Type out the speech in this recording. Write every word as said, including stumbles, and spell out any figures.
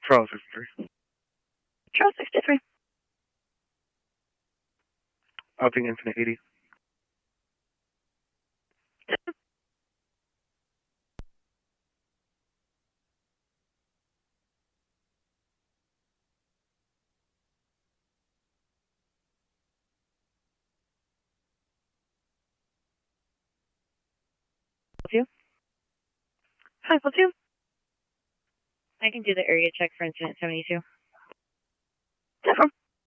Charles sixty-three. Charles sixty-three. Upping Infinite eighty. Two. Hi, two. I can do the area check for incident seventy-two. Definitely.